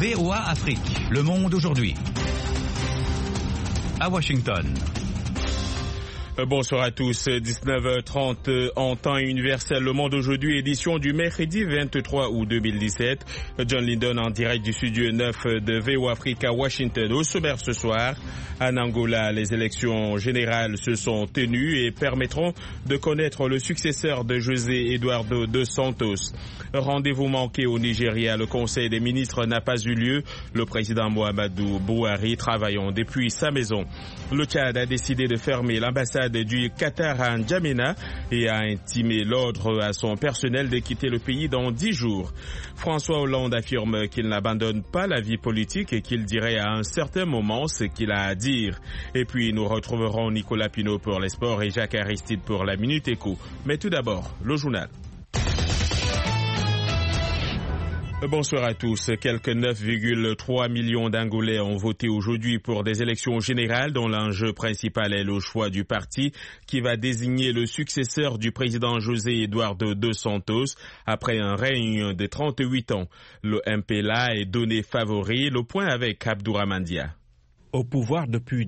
VOA Afrique, le monde aujourd'hui. À Washington. Bonsoir à tous, 19h30 en temps universel, le monde aujourd'hui, édition du mercredi 23 août 2017. John Linden en direct du studio 9 de VOA Afrique à Washington. Au sommaire ce soir, en Angola, les élections générales se sont tenues et permettront de connaître le successeur de José Eduardo dos Santos. Rendez-vous manqué au Nigeria, le Conseil des ministres n'a pas eu lieu. Le président Muhammadu Buhari travaillant depuis sa maison. Le Tchad a décidé de fermer l'ambassade du Qatar à N'Djamena et a intimé l'ordre à son personnel de quitter le pays dans 10 jours. François Hollande affirme qu'il n'abandonne pas la vie politique et qu'il dirait à un certain moment ce qu'il a à dire. Et puis nous retrouverons Nicolas Pinault pour les sports et Jacques Aristide pour la Minute Éco. Mais tout d'abord, le journal. Bonsoir à tous. Quelques 9,3 millions d'Angolais ont voté aujourd'hui pour des élections générales dont l'enjeu principal est le choix du parti qui va désigner le successeur du président José Eduardo dos Santos après un règne de 38 ans. Le MPLA est donné favori. Le point avec Abdourahmane Dia. Au pouvoir depuis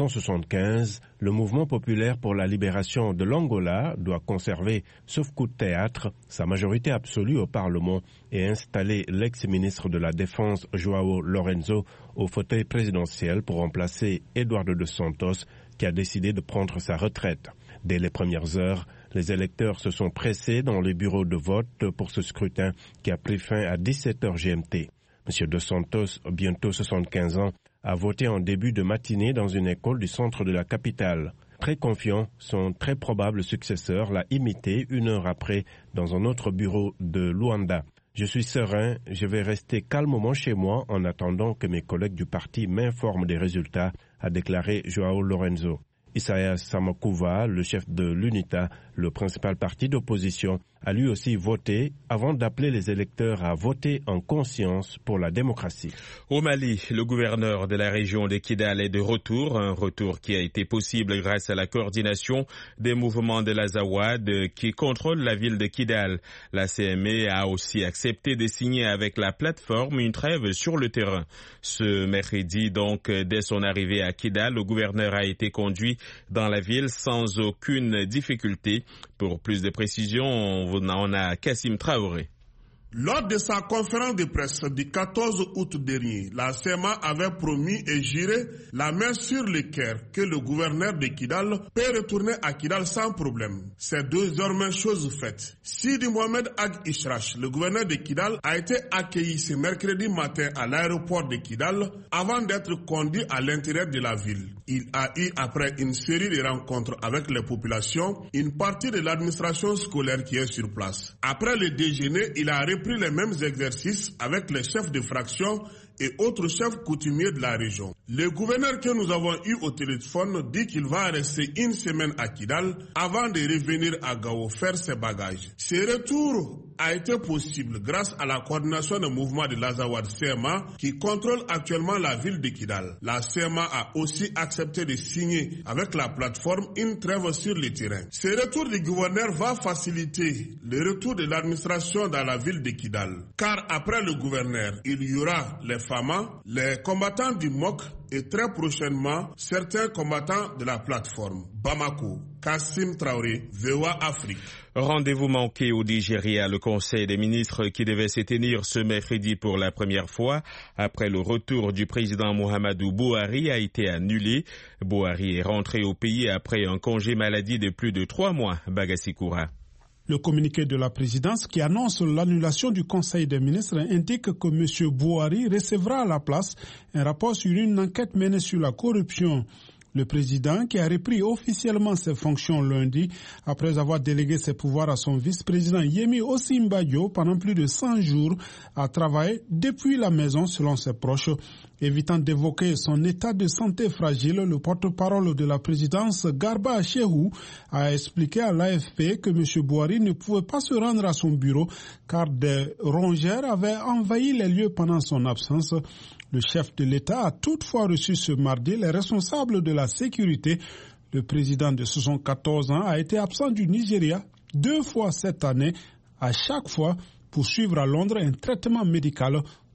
1975, le mouvement populaire pour la libération de l'Angola doit conserver, sauf coup de théâtre, sa majorité absolue au Parlement et installer l'ex-ministre de la Défense João Lourenço au fauteuil présidentiel pour remplacer Eduardo dos Santos qui a décidé de prendre sa retraite. Dès les premières heures, les électeurs se sont pressés dans les bureaux de vote pour ce scrutin qui a pris fin à 17h GMT. M. dos Santos, bientôt 75 ans, a voté en début de matinée dans une école du centre de la capitale. Très confiant, son très probable successeur l'a imité une heure après dans un autre bureau de Luanda. Je suis serein, je vais rester calmement chez moi en attendant que mes collègues du parti m'informent des résultats, a déclaré João Lourenço. Isaias Samakouva, le chef de l'UNITA, le principal parti d'opposition, a lui aussi voté avant d'appeler les électeurs à voter en conscience pour la démocratie. Au Mali, le gouverneur de la région de Kidal est de retour, un retour qui a été possible grâce à la coordination des mouvements de l'Azawad qui contrôlent la ville de Kidal. La CME a aussi accepté de signer avec la plateforme une trêve sur le terrain. Ce mercredi, donc, dès son arrivée à Kidal, le gouverneur a été conduit dans la ville sans aucune difficulté. Pour plus de précisions, on a Kassim Traoré. Lors de sa conférence de presse du 14 août dernier, la CEMA avait promis et juré la main sur le cœur que le gouverneur de Kidal peut retourner à Kidal sans problème. C'est désormais chose faite. Sidi Mohamed Ag Ishrach, le gouverneur de Kidal, a été accueilli ce mercredi matin à l'aéroport de Kidal avant d'être conduit à l'intérieur de la ville. Il a eu, après une série de rencontres avec les populations, une partie de l'administration scolaire qui est sur place. Après le déjeuner, il a repris les mêmes exercices avec les chefs de fraction et autres chefs coutumiers de la région. Le gouverneur que nous avons eu au téléphone dit qu'il va rester une semaine à Kidal avant de revenir à Gao faire ses bagages. Ce retour a été possible grâce à la coordination des mouvements de l'Azawad CMA qui contrôle actuellement la ville de Kidal. La CMA a aussi accepté de signer avec la plateforme une trêve sur le terrain. Ce retour du gouverneur va faciliter le retour de l'administration dans la ville de Kidal. Car après le gouverneur, il y aura les FAMA, les combattants du MOC et très prochainement certains combattants de la plateforme. Bamako, Kassim Traoré, VOA Afrique. Rendez-vous manqué au Nigeria, le Conseil des ministres qui devait se tenir ce mercredi pour la première fois après le retour du président Muhammadu Buhari a été annulé. Buhari est rentré au pays après un congé maladie de plus de 3 mois. Bagassi Koura. Le communiqué de la présidence qui annonce l'annulation du Conseil des ministres indique que M. Buhari recevra à la place un rapport sur une enquête menée sur la corruption. Le président, qui a repris officiellement ses fonctions lundi, après avoir délégué ses pouvoirs à son vice-président Yemi Osinbajo pendant plus de 100 jours, a travaillé depuis la maison selon ses proches. Évitant d'évoquer son état de santé fragile, le porte-parole de la présidence, Garba Shehu, a expliqué à l'AFP que M. Buhari ne pouvait pas se rendre à son bureau car des rongeurs avaient envahi les lieux pendant son absence. Le chef de l'État a toutefois reçu ce mardi les responsables de la sécurité. Le président de 74 ans a été absent du Nigeria 2 fois cette année, à chaque fois pour suivre à Londres un traitement médical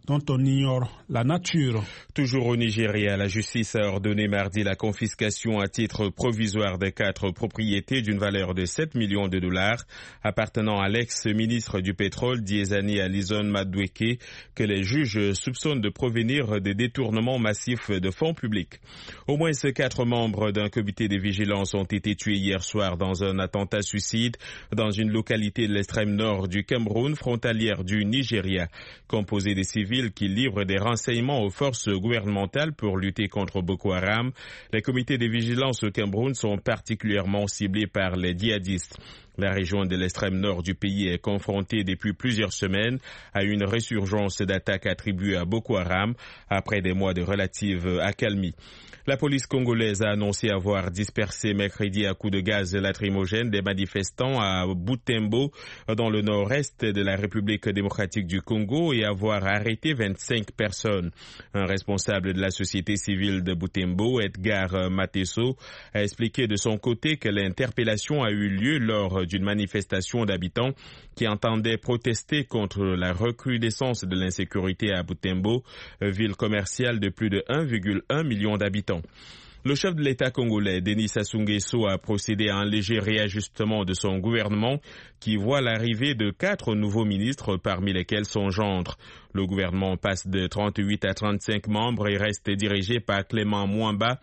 dont on ignore la nature. Toujours au Nigeria, la justice a ordonné mardi la confiscation à titre provisoire de 4 propriétés d'une valeur de 7 millions de dollars appartenant à l'ex-ministre du pétrole Diezani Alison Madueke que les juges soupçonnent de provenir des détournements massifs de fonds publics. Au moins 4 membres d'un comité de vigilance ont été tués hier soir dans un attentat suicide dans une localité de l'extrême nord du Cameroun, frontalière du Nigeria, composée de civils qui livrent des renseignements aux forces gouvernementales pour lutter contre Boko Haram. Les comités de vigilance au Cameroun sont particulièrement ciblés par les djihadistes. La région de l'extrême nord du pays est confrontée depuis plusieurs semaines à une résurgence d'attaques attribuées à Boko Haram après des mois de relative accalmie. La police congolaise a annoncé avoir dispersé mercredi à coups de gaz lacrymogène des manifestants à Butembo, dans le nord-est de la République démocratique du Congo, et avoir arrêté 25 personnes. Un responsable de la société civile de Butembo, Edgar Mateso, a expliqué de son côté que l'interpellation a eu lieu lors d'une manifestation d'habitants qui entendaient protester contre la recrudescence de l'insécurité à Butembo, ville commerciale de plus de 1,1 million d'habitants. Le chef de l'État congolais, Denis Sassou Nguesso, a procédé à un léger réajustement de son gouvernement qui voit l'arrivée de 4 nouveaux ministres, parmi lesquels son gendre. Le gouvernement passe de 38 à 35 membres et reste dirigé par Clément Mwamba,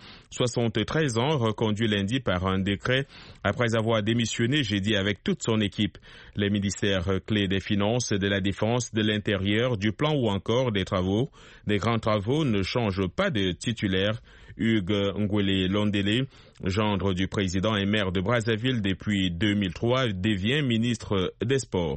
73 ans, reconduit lundi par un décret après avoir démissionné jeudi avec toute son équipe. Les ministères clés des Finances, de la Défense, de l'Intérieur, du Plan ou encore des Travaux, des grands travaux ne changent pas de titulaire. Hugues Ngwele Londele, gendre du président et maire de Brazzaville depuis 2003, devient ministre des Sports.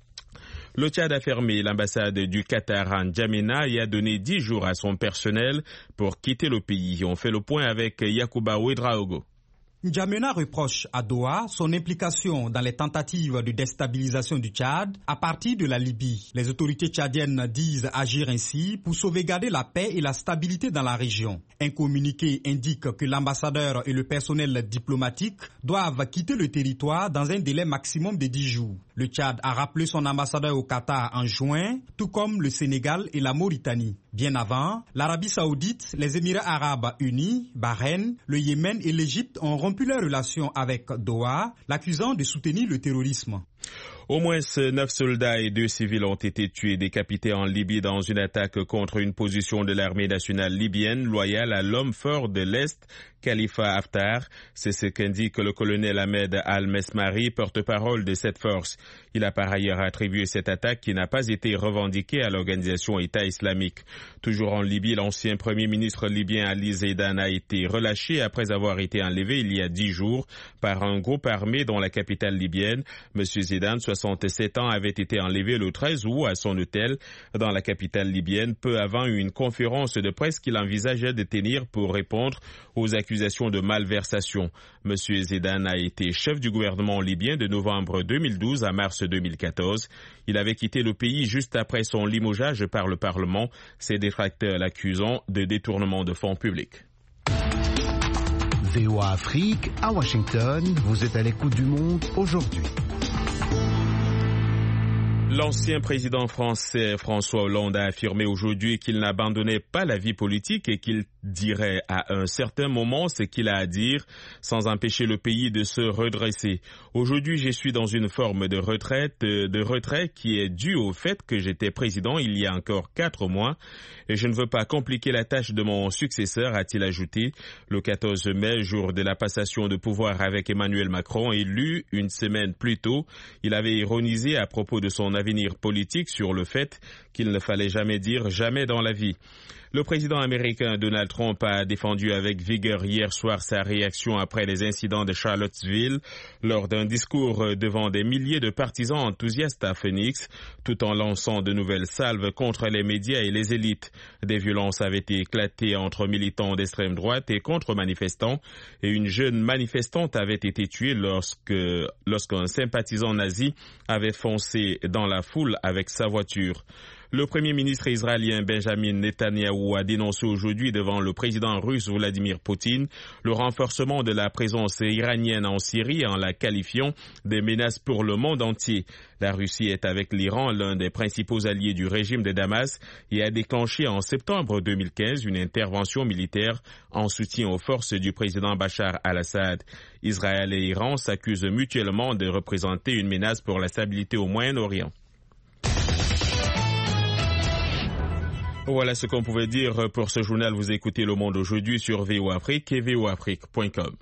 Le Tchad a fermé l'ambassade du Qatar à N'Djamena et a donné 10 jours à son personnel pour quitter le pays. On fait le point avec Yacouba Ouedraogo. N'Djamena reproche à Doha son implication dans les tentatives de déstabilisation du Tchad à partir de la Libye. Les autorités tchadiennes disent agir ainsi pour sauvegarder la paix et la stabilité dans la région. Un communiqué indique que l'ambassadeur et le personnel diplomatique doivent quitter le territoire dans un délai maximum de 10 jours. Le Tchad a rappelé son ambassadeur au Qatar en juin, tout comme le Sénégal et la Mauritanie. Bien avant, l'Arabie Saoudite, les Émirats Arabes Unis, Bahreïn, le Yémen et l'Égypte ont rompu leurs relations avec Doha, l'accusant de soutenir le terrorisme. Au moins 9 soldats et 2 civils ont été tués et décapités en Libye dans une attaque contre une position de l'armée nationale libyenne loyale à l'homme fort de l'Est, Khalifa Haftar. C'est ce qu'indique le colonel Ahmed Al-Mesmari, porte-parole de cette force. Il a par ailleurs attribué cette attaque qui n'a pas été revendiquée à l'organisation État islamique. Toujours en Libye, l'ancien premier ministre libyen Ali Zeidan a été relâché après avoir été enlevé il y a 10 jours par un groupe armé dans la capitale libyenne. Monsieur Zeidan, 67 ans, avait été enlevé le 13 août à son hôtel dans la capitale libyenne, peu avant une conférence de presse qu'il envisageait de tenir pour répondre aux accusations de malversation. Monsieur Zeidan a été chef du gouvernement libyen de novembre 2012 à mars 2014. Il avait quitté le pays juste après son limogeage par le Parlement, ses détracteurs l'accusant de détournement de fonds publics. VOA Afrique, à Washington, vous êtes à l'écoute du monde aujourd'hui. L'ancien président français François Hollande a affirmé aujourd'hui qu'il n'abandonnait pas la vie politique et qu'il dirait à un certain moment ce qu'il a à dire sans empêcher le pays de se redresser. Aujourd'hui, je suis dans une forme de retrait qui est due au fait que j'étais président il y a encore 4 mois et je ne veux pas compliquer la tâche de mon successeur, a-t-il ajouté. Le 14 mai, jour de la passation de pouvoir avec Emmanuel Macron, élu une semaine plus tôt, il avait ironisé à propos de son avenir politique sur le fait qu'il ne fallait jamais dire jamais dans la vie. Le président américain Donald Trump a défendu avec vigueur hier soir sa réaction après les incidents de Charlottesville lors d'un discours devant des milliers de partisans enthousiastes à Phoenix, tout en lançant de nouvelles salves contre les médias et les élites. Des violences avaient éclaté entre militants d'extrême droite et contre-manifestants, et une jeune manifestante avait été tuée lorsqu'un sympathisant nazi avait foncé dans la foule avec sa voiture. Le Premier ministre israélien Benjamin Netanyahou a dénoncé aujourd'hui devant le président russe Vladimir Poutine le renforcement de la présence iranienne en Syrie en la qualifiant de menace pour le monde entier. La Russie est avec l'Iran l'un des principaux alliés du régime de Damas et a déclenché en septembre 2015 une intervention militaire en soutien aux forces du président Bachar al-Assad. Israël et Iran s'accusent mutuellement de représenter une menace pour la stabilité au Moyen-Orient. Voilà ce qu'on pouvait dire pour ce journal. Vous écoutez Le Monde aujourd'hui sur VOA Afrique et voafrique.com.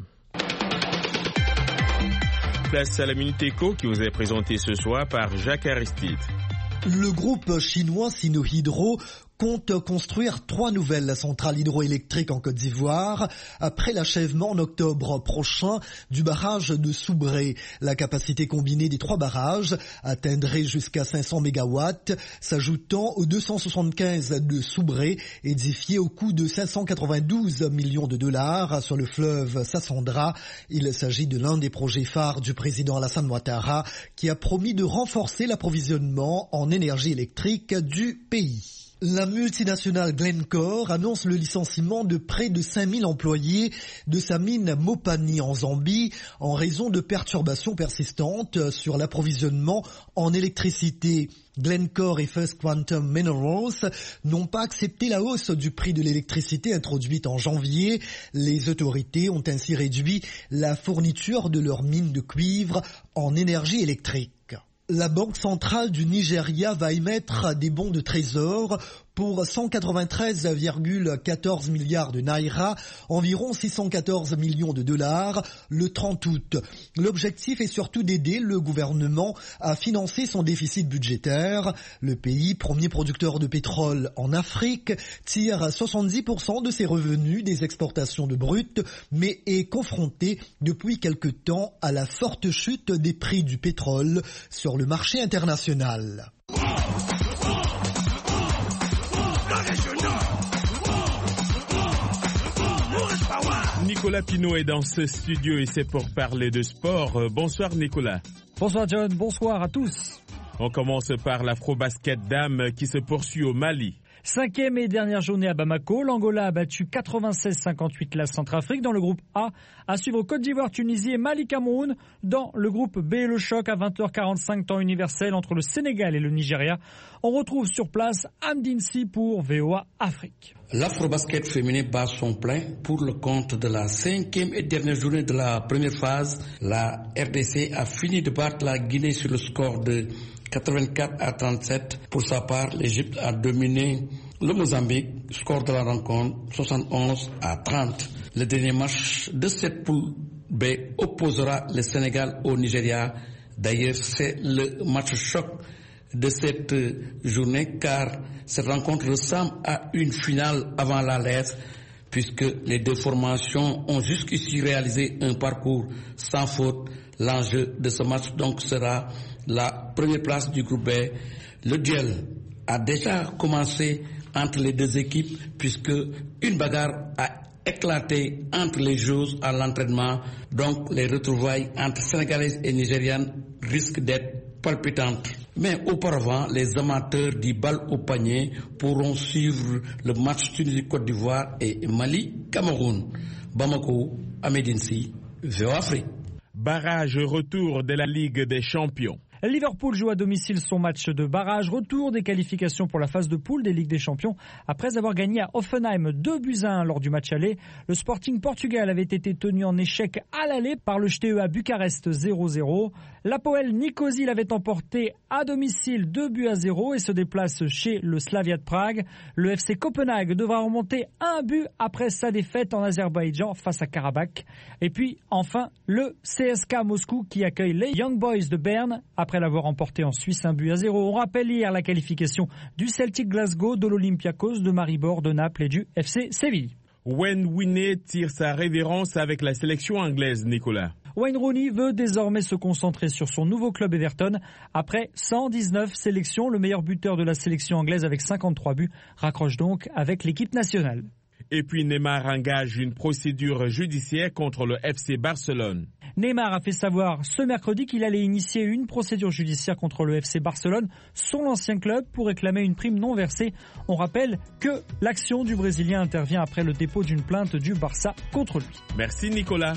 Place à la Minute Éco qui vous est présentée ce soir par Jacques Aristide. Le groupe chinois Sinohydro compte construire 3 nouvelles centrales hydroélectriques en Côte d'Ivoire après l'achèvement en octobre prochain du barrage de Soubré. La capacité combinée des 3 barrages atteindrait jusqu'à 500 MW, s'ajoutant aux 275 de Soubré, édifiés au coût de 592 millions de dollars sur le fleuve Sassandra. Il s'agit de l'un des projets phares du président Alassane Ouattara qui a promis de renforcer l'approvisionnement en énergie électrique du pays. La multinationale Glencore annonce le licenciement de près de 5000 employés de sa mine Mopani en Zambie en raison de perturbations persistantes sur l'approvisionnement en électricité. Glencore et First Quantum Minerals n'ont pas accepté la hausse du prix de l'électricité introduite en janvier. Les autorités ont ainsi réduit la fourniture de leurs mines de cuivre en énergie électrique. La Banque centrale du Nigeria va émettre des bons de trésor pour 193,14 milliards de naira, environ 614 millions de dollars, le 30 août. L'objectif est surtout d'aider le gouvernement à financer son déficit budgétaire. Le pays, premier producteur de pétrole en Afrique, tire 70% de ses revenus des exportations de brut, mais est confronté depuis quelque temps à la forte chute des prix du pétrole sur le marché international. Nicolas Pinault est dans ce studio et c'est pour parler de sport. Bonsoir Nicolas. Bonsoir John, bonsoir à tous. On commence par l'afro-basket dames qui se poursuit au Mali. 5e et dernière journée à Bamako, l'Angola a battu 96-58 la Centrafrique dans le groupe A. À suivre Côte d'Ivoire, Tunisie et Mali-Cameroun. Dans le groupe B, le choc à 20h45 temps universel entre le Sénégal et le Nigeria. On retrouve sur place Amdinsi pour VOA Afrique. L'afro-basket féminin bat son plein pour le compte de la 5e et dernière journée de la première phase. La RDC a fini de battre la Guinée sur le score de 84-37. Pour sa part, l'Égypte a dominé le Mozambique. Score de la rencontre 71-30. Le dernier match de cette poule B opposera le Sénégal au Nigeria. D'ailleurs, c'est le match choc de cette journée car cette rencontre ressemble à une finale avant la lettre puisque les deux formations ont jusqu'ici réalisé un parcours sans faute. L'enjeu de ce match donc sera la première place du groupe B. Le duel a déjà commencé entre les deux équipes puisque une bagarre a éclaté entre les joueuses à l'entraînement. Donc les retrouvailles entre Sénégalaises et Nigérianes risquent d'être palpitantes. Mais auparavant, les amateurs du bal au panier pourront suivre le match Tunisie-Côte d'Ivoire et Mali-Cameroun. Bamako, Amedinsi, VOA Afrique. Barrage retour de la Ligue des Champions. Liverpool joue à domicile son match de barrage, retour des qualifications pour la phase de poule des Ligues des Champions. Après avoir gagné à Hoffenheim 2-1 lors du match aller, le Sporting Portugal avait été tenu en échec à l'aller par le JTE Bucarest 0-0. L'Apoel Nicosie l'avait emporté à domicile 2-0 et se déplace chez le Slavia de Prague. Le FC Copenhague devra remonter 1 après sa défaite en Azerbaïdjan face à Karabakh. Et puis enfin le CSKA Moscou qui accueille les Young Boys de Berne après l'avoir emporté en Suisse 1-0. On rappelle hier la qualification du Celtic Glasgow, de l'Olympiakos, de Maribor, de Naples et du FC Séville. Wayne Rooney tire sa révérence avec la sélection anglaise, Nicolas. Wayne Rooney veut désormais se concentrer sur son nouveau club Everton. Après 119 sélections, le meilleur buteur de la sélection anglaise avec 53 buts raccroche donc avec l'équipe nationale. Et puis Neymar engage une procédure judiciaire contre le FC Barcelone. Neymar a fait savoir ce mercredi qu'il allait initier une procédure judiciaire contre le FC Barcelone, son ancien club, pour réclamer une prime non versée. On rappelle que l'action du Brésilien intervient après le dépôt d'une plainte du Barça contre lui. Merci Nicolas.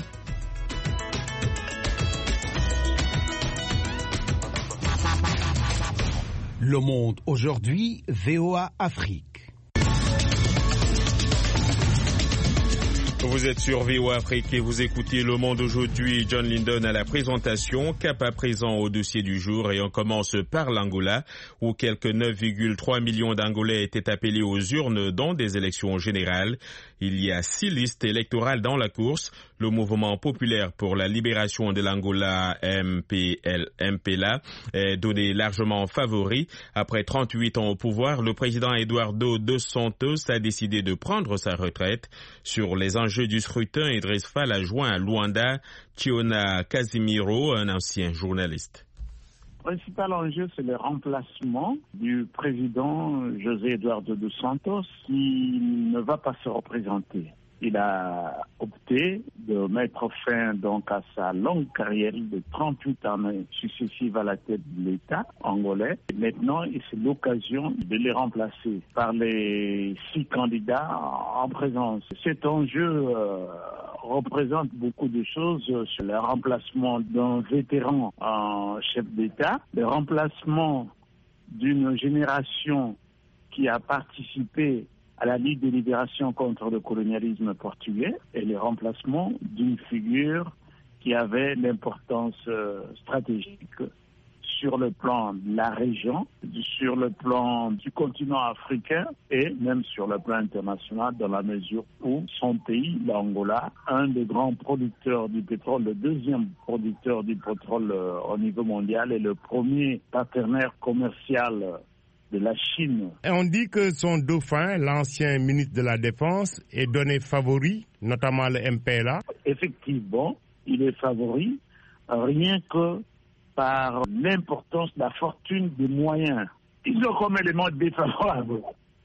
Le Monde aujourd'hui, VOA Afrique. Vous êtes sur VOA Afrique et vous écoutez Le Monde aujourd'hui. John Lindon à la présentation, cap à présent au dossier du jour, et on commence par l'Angola où quelques 9,3 millions d'Angolais étaient appelés aux urnes dans des élections générales. Il y a 6 listes électorales dans la course. Le mouvement populaire pour la libération de l'Angola, MPLA, est donné largement favori. Après 38 ans au pouvoir, le président Eduardo dos Santos a décidé de prendre sa retraite. Sur les enjeux du scrutin, Idriss Fall a joint à Luanda Chiona Casimiro, un ancien journaliste. Le principal enjeu, c'est le remplacement du président José Eduardo dos Santos qui ne va pas se représenter. Il a opté de mettre fin donc à sa longue carrière de 38 années successives à la tête de l'État angolais. Et maintenant, c'est l'occasion de les remplacer par les 6 candidats en présence. Cet enjeu représente beaucoup de choses sur le remplacement d'un vétéran en chef d'État, le remplacement d'une génération qui a participé à la Ligue de libération contre le colonialisme portugais et le remplacement d'une figure qui avait l'importance stratégique sur le plan de la région, sur le plan du continent africain et même sur le plan international, dans la mesure où son pays, l'Angola, un des grands producteurs du pétrole, le deuxième producteur du pétrole au niveau mondial et le premier partenaire commercial de la Chine. Et on dit que son dauphin, l'ancien ministre de la Défense, est donné favori, notamment le MPLA. Effectivement, il est favori, rien que par l'importance de la fortune des moyens. Ils ont comme élément défavorable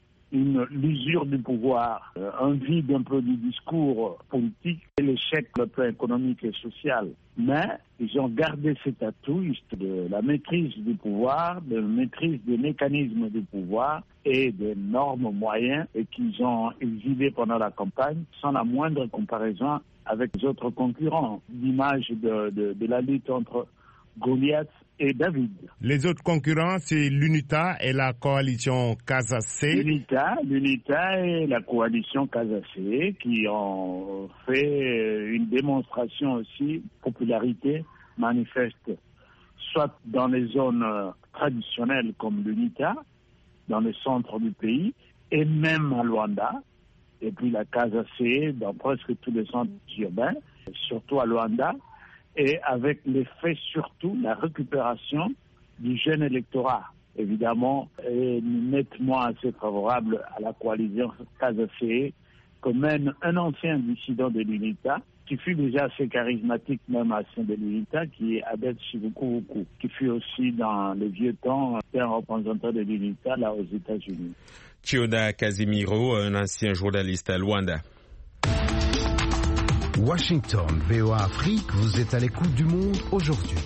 l'usure du pouvoir, un vide un peu du discours politique et l'échec sur le plan économique et social. Mais ils ont gardé cet atout de la maîtrise du pouvoir, de la maîtrise des mécanismes du pouvoir et des normes moyens et qu'ils ont exhibé pendant la campagne sans la moindre comparaison avec les autres concurrents. L'image de la lutte entre Goliath et David. Les autres concurrents, c'est l'UNITA et la coalition Casa-C. L'UNITA et la coalition Casa-C qui ont fait une démonstration aussi de popularité manifeste, soit dans les zones traditionnelles comme l'UNITA, dans le centre du pays, et même à Luanda, et puis la Casa-C dans presque tous les centres urbains, surtout à Luanda, et avec l'effet surtout la récupération du jeune électorat, évidemment, est nettement assez favorable à la coalition Casa-C que mène un ancien dissident de l'UNITA, qui fut déjà assez charismatique même à sein de l'UNITA, qui est Abed Chivukuvuku, qui fut aussi dans les vieux temps un représentant de l'UNITA là aux États-Unis. Chiona Casimiro, un ancien journaliste à Luanda. Washington, VOA Afrique, vous êtes à l'écoute du Monde aujourd'hui.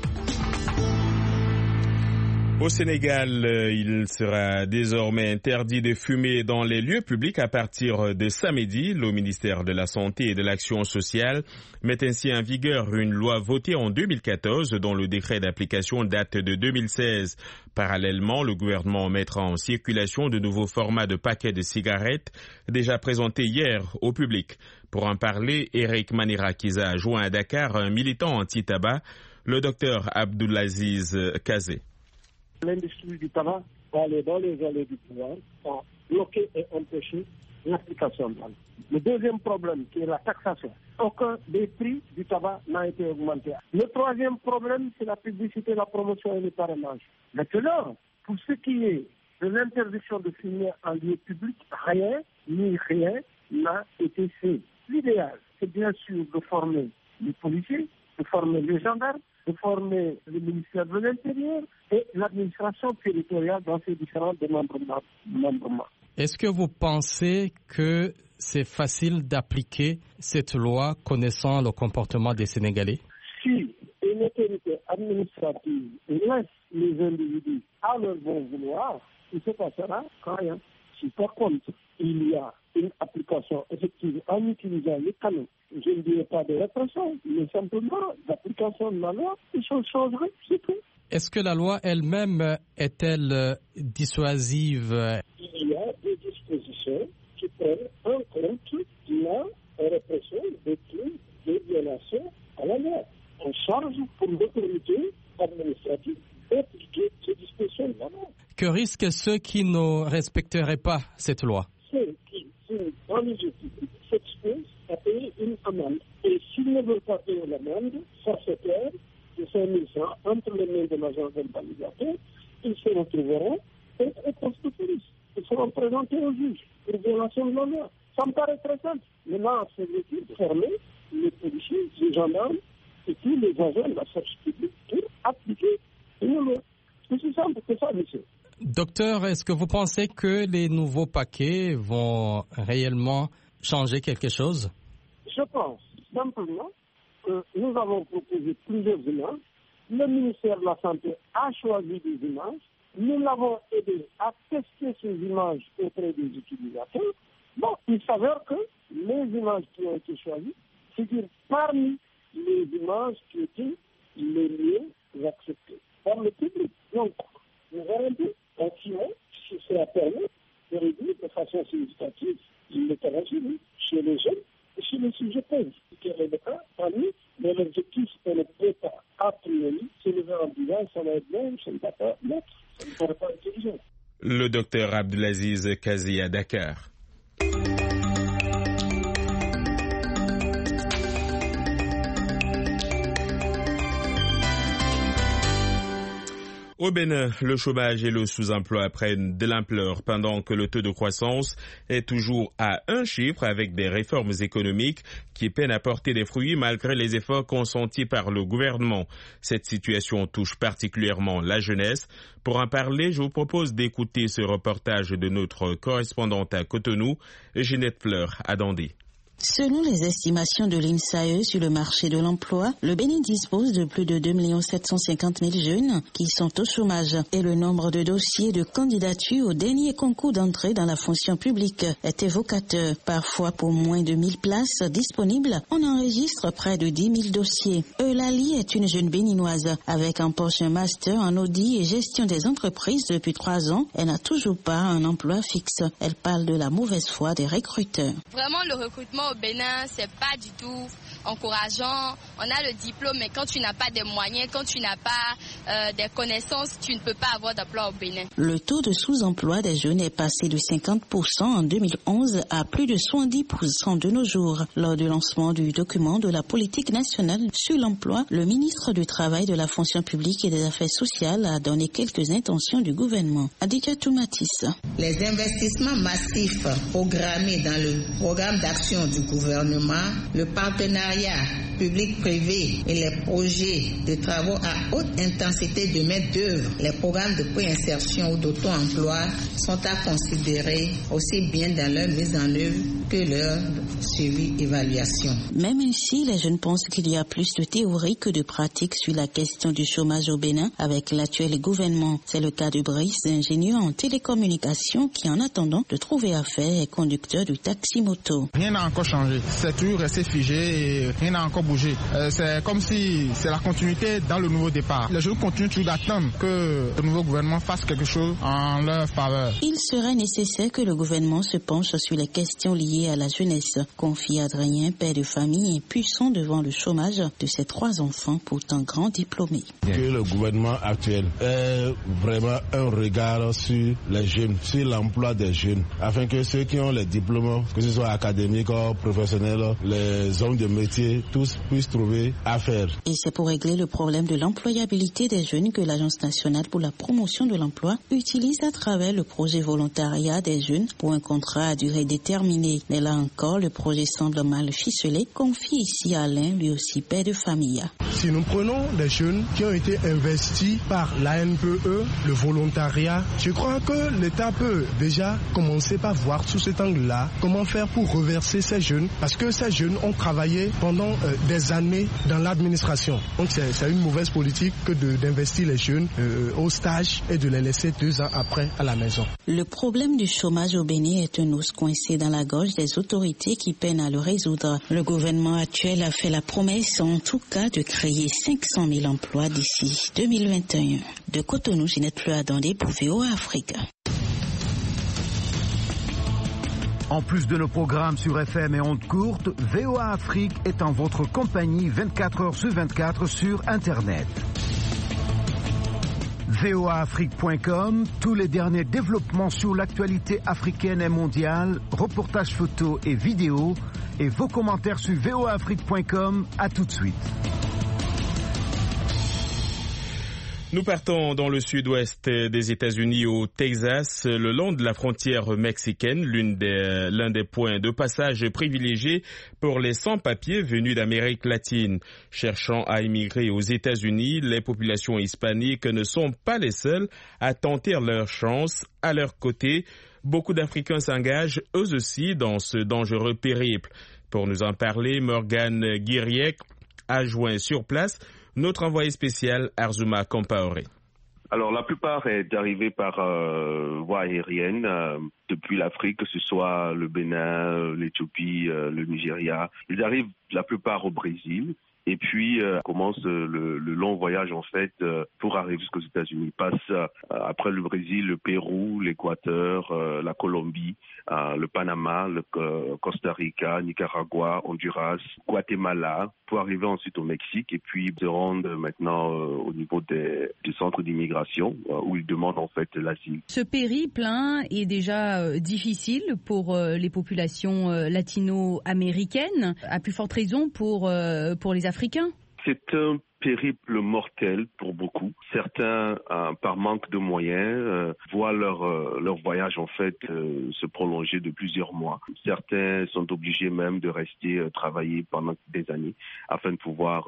Au Sénégal, il sera désormais interdit de fumer dans les lieux publics à partir de samedi. Le ministère de la Santé et de l'Action sociale met ainsi en vigueur une loi votée en 2014 dont le décret d'application date de 2016. Parallèlement, le gouvernement mettra en circulation de nouveaux formats de paquets de cigarettes déjà présentés hier au public. Pour en parler, Eric Manirakiza a joint à Dakar un militant anti-tabac, le docteur Abdoulaziz Kazé. L'industrie du tabac va aller dans les allées du pouvoir pour bloquer et empêcher l'application de la loi. Le deuxième problème, qui est la taxation. Aucun des prix du tabac n'a été augmenté. Le troisième problème, c'est la publicité, la promotion et le parrainage. Maintenant, pour ce qui est de l'interdiction de fumer en lieu public, rien n'a été fait. L'idéal, c'est bien sûr de former les policiers, de former les gendarmes, de former le ministère de l'Intérieur et l'administration territoriale dans ces différents démembrements. Est-ce que vous pensez que c'est facile d'appliquer cette loi connaissant le comportement des Sénégalais? Si administrative laisse les individus à leur bon vouloir, il se passera rien. Si par contre, il y a une application effective en utilisant les canaux, je ne dirais pas de répression, mais simplement d'application de la loi, les choses changeraient, c'est tout. Est-ce que la loi elle-même est-elle dissuasive? Il y a des dispositions qui prennent en compte la répression des crimes de violation à la loi. On charge pour l'autorité administrative d'appliquer ces dispositions de la loi. Que risquent ceux qui ne respecteraient pas cette loi? Ceux qui sont dans les publics s'exposent à payer une amende. Et s'ils ne veulent pas payer l'amende, ça se perd de 5 000 francs entre les mains de l'agent verbalisateur. Ils se retrouveront au poste de police. Ils seront présentés au juge pour violation de la loi. Ça me paraît très simple. Maintenant, c'est de fermer les policiers, les gendarmes et tous les agents de la force publique pour appliquer une loi. C'est aussi simple que ça, monsieur. Docteur, est-ce que vous pensez que les nouveaux paquets vont réellement changer quelque chose? Je pense simplement que nous avons proposé plusieurs images. Le ministère de la Santé a choisi des images. Nous l'avons aidé à tester ces images auprès des utilisateurs. Bon, il s'avère que les images qui ont été choisies figurent parmi les images qui étaient les mieux acceptées par le public. Donc, nous verrons bien, si cela permet de réduire de façon significative l'hétérogénéité chez les jeunes et chez les sujets pauvres. Quel est le cas parmi, mais l'objectif est le prépa a priori, c'est le verre en disant ça va être bon, ça ne va pas l'être, ça ne pourrait pas être intelligent. Le docteur Abdelaziz Kazi à Dakar. Au Bénin, le chômage et le sous-emploi prennent de l'ampleur pendant que le taux de croissance est toujours à un chiffre avec des réformes économiques qui peinent à porter des fruits malgré les efforts consentis par le gouvernement. Cette situation touche particulièrement la jeunesse. Pour en parler, je vous propose d'écouter ce reportage de notre correspondante à Cotonou, Ginette Fleur à Dandé. Selon les estimations de l'INSAE sur le marché de l'emploi, le Bénin dispose de plus de 2 750 000 jeunes qui sont au chômage et le nombre de dossiers de candidature au dernier concours d'entrée dans la fonction publique est évocateur. Parfois, pour moins de 1000 places disponibles, on enregistre près de 10 000 dossiers. Eulalie est une jeune béninoise avec en poche un master en audit et gestion des entreprises depuis 3 ans. Elle n'a toujours pas un emploi fixe. Elle parle de la mauvaise foi des recruteurs. Vraiment, le recrutement au Bénin, c'est pas du tout encourageant. On a le diplôme, mais quand tu n'as pas des moyens, quand tu n'as pas des connaissances, tu ne peux pas avoir d'emploi au Bénin. Le taux de sous-emploi des jeunes est passé de 50% en 2011 à plus de 70% de nos jours. Lors du lancement du document de la politique nationale sur l'emploi, le ministre du Travail, de la fonction publique et des Affaires sociales a donné quelques intentions du gouvernement. Aditya Toumatis. Les investissements massifs programmés dans le programme d'action du gouvernement, le partenariat public-privé et les projets de travaux à haute intensité de main-d'œuvre, les programmes de préinsertion ou d'auto-emploi sont à considérer aussi bien dans leur mise en œuvre que leur suivi-évaluation. Même ainsi, les jeunes pensent qu'il y a plus de théorie que de pratique sur la question du chômage au Bénin avec l'actuel gouvernement. C'est le cas de Brice, ingénieur en télécommunications qui, en attendant de trouver affaire, est conducteur de taxi-moto. Rien n'a encore changé. C'est toujours resté figé et rien n'a encore bougé. C'est comme si c'est la continuité dans le nouveau départ. Les jeunes continuent toujours d'attendre que le nouveau gouvernement fasse quelque chose en leur faveur. Il serait nécessaire que le gouvernement se penche sur les questions liées à la jeunesse, confie Adrien, père de famille impuissant devant le chômage de ses 3 enfants pourtant grands diplômés. Que le gouvernement actuel ait vraiment un regard sur les jeunes, sur l'emploi des jeunes, afin que ceux qui ont les diplômes, que ce soit académiques ou professionnels, les hommes de métier, tous puissent trouver affaire. Et c'est pour régler le problème de l'employabilité des jeunes que l'Agence nationale pour la promotion de l'emploi utilise à travers le projet volontariat des jeunes pour un contrat à durée déterminée. Mais là encore, le projet semble mal ficelé, confie ici Alain, lui aussi père de famille. Si nous prenons les jeunes qui ont été investis par l'ANPE, le volontariat, je crois que l'État peut déjà commencer par voir sous cet angle-là comment faire pour reverser ces jeunes, parce que ces jeunes ont travaillé pendant des années dans l'administration. Donc c'est une mauvaise politique que d'investir les jeunes au stage et de les laisser 2 ans après à la maison. Le problème du chômage au Bénin est un os coincé dans la gorge des autorités qui peinent à le résoudre. Le gouvernement actuel a fait la promesse, en tout cas, de créer 500 000 emplois d'ici 2021. De Cotonou, Ginette Fleur-Adandé pour VOA Afrique. En plus de nos programmes sur FM et ondes courtes, VOA Afrique est en votre compagnie 24 heures sur 24 sur Internet. voaafrique.com, tous les derniers développements sur l'actualité africaine et mondiale, reportages photos et vidéos, et vos commentaires sur voaafrique.com. À tout de suite. Nous partons dans le sud-ouest des États-Unis, au Texas, le long de la frontière mexicaine, l'un des points de passage privilégiés pour les sans-papiers venus d'Amérique latine. Cherchant à immigrer aux États-Unis, les populations hispaniques ne sont pas les seules à tenter leur chance. À leur côté, beaucoup d'Africains s'engagent eux aussi dans ce dangereux périple. Pour nous en parler, Morgane Guiriec a joint sur place notre envoyé spécial Arzuma Compaoré. Alors la plupart est arrivé par voie aérienne depuis l'Afrique, que ce soit le Bénin, l'Éthiopie, le Nigeria. Ils arrivent la plupart au Brésil. Et puis commence le long voyage en fait pour arriver jusqu'aux États-Unis. Ils passent après le Brésil, le Pérou, l'Équateur, la Colombie, le Panama, le Costa Rica, Nicaragua, Honduras, Guatemala, pour arriver ensuite au Mexique et puis se rendre maintenant au niveau des centres d'immigration où ils demandent en fait l'asile. Ce périple est déjà difficile pour les populations latino-américaines, à plus forte raison pour les Africains. C'est un périple mortel pour beaucoup. Certains, par manque de moyens, voient leur voyage en fait se prolonger de plusieurs mois. Certains sont obligés même de rester travailler pendant des années afin de pouvoir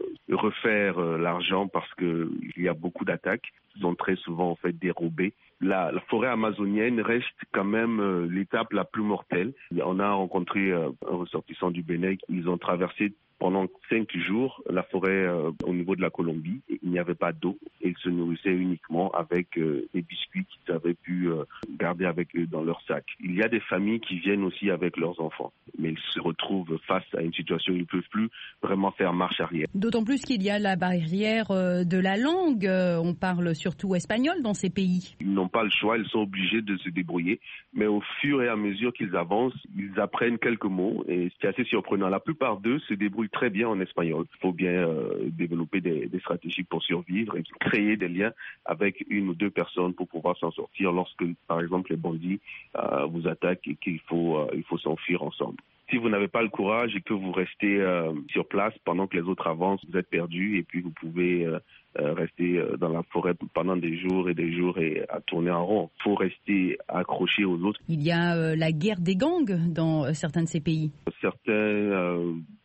refaire l'argent parce que il y a beaucoup d'attaques. Ils sont très souvent en fait dérobés. La forêt amazonienne reste quand même l'étape la plus mortelle. On a rencontré un ressortissant du Bénin. Ils ont traversé pendant 5 jours la forêt au niveau de la Colombie. Il n'y avait pas d'eau et ils se nourrissaient uniquement avec des biscuits qu'ils avaient pu garder avec eux dans leur sac. Il y a des familles qui viennent aussi avec leurs enfants, mais ils se retrouvent face à une situation où ils ne peuvent plus vraiment faire marche arrière. D'autant plus qu'il y a la barrière de la langue. On parle surtout espagnol dans ces pays. Ils n'ont pas le choix, ils sont obligés de se débrouiller, mais au fur et à mesure qu'ils avancent, ils apprennent quelques mots et c'est assez surprenant. La plupart d'eux se débrouillent très bien en espagnol. Il faut bien développer des stratégies pour survivre et créer des liens avec 1 ou 2 personnes pour pouvoir s'en sortir lorsque, par exemple, les bandits vous attaquent et qu'il faut s'enfuir ensemble. Si vous n'avez pas le courage et que vous restez sur place pendant que les autres avancent, vous êtes perdu et puis vous pouvez rester dans la forêt pendant des jours et à tourner en rond. Il faut rester accroché aux autres. Il y a la guerre des gangs dans certains de ces pays. Certains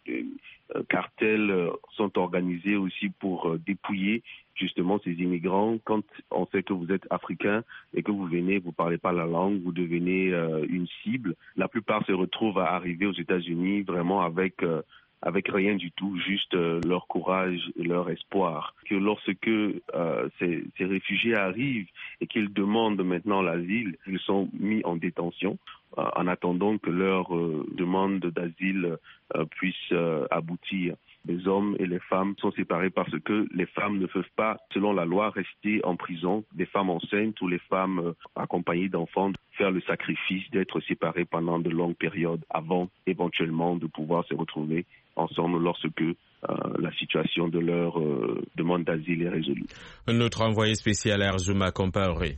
cartels sont organisés aussi pour dépouiller justement ces immigrants. Quand on sait que vous êtes africain et que vous venez, vous parlez pas la langue, vous devenez une cible. La plupart se retrouvent à arriver aux États-Unis vraiment avec rien du tout, juste leur courage et leur espoir. Que lorsque ces réfugiés arrivent et qu'ils demandent maintenant l'asile, ils sont mis en détention en attendant que leur demande d'asile puisse aboutir. Les hommes et les femmes sont séparés parce que les femmes ne peuvent pas, selon la loi, rester en prison. Les femmes enceintes ou les femmes accompagnées d'enfants faire le sacrifice d'être séparées pendant de longues périodes avant éventuellement de pouvoir se retrouver ensemble lorsque la situation de leur demande d'asile est résolue. Notre envoyé spécial Arzuma Compaoré.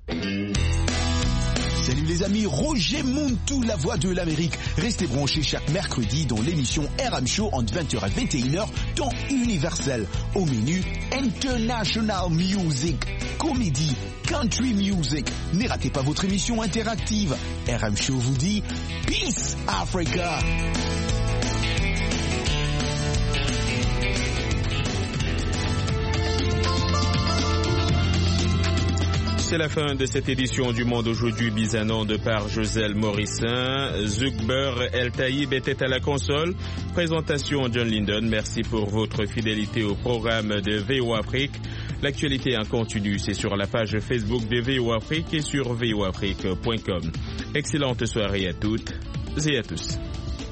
Salut les amis, Roger Montou, la voix de l'Amérique. Restez branchés chaque mercredi dans l'émission RM Show entre 20h et 21h dans Universel. Au menu, International Music, Comédie, Country Music. Ne ratez pas votre émission interactive. RM Show vous dit Peace Africa. C'est la fin de cette édition du Monde aujourd'hui, mise en onde par Joselle Morissin. Zugber El Taïb était à la console. Présentation John Lindon. Merci pour votre fidélité au programme de VOA Afrique. L'actualité en continu, c'est sur la page Facebook de VOA Afrique et sur voafrique.com. Excellente soirée à toutes et à tous.